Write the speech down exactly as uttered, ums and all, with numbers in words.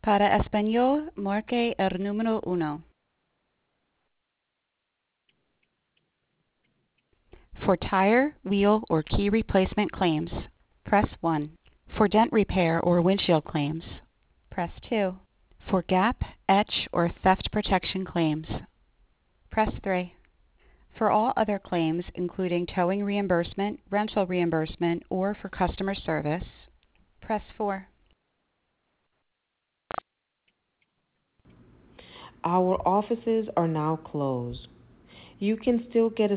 Para español, marque el número uno. For tire, wheel, or key replacement claims, press one. For dent repair or windshield claims, press two. For gap, etch, or theft protection claims, press three. For all other claims, including towing reimbursement, rental reimbursement, or for customer service, press four. Our offices are now closed. You can still get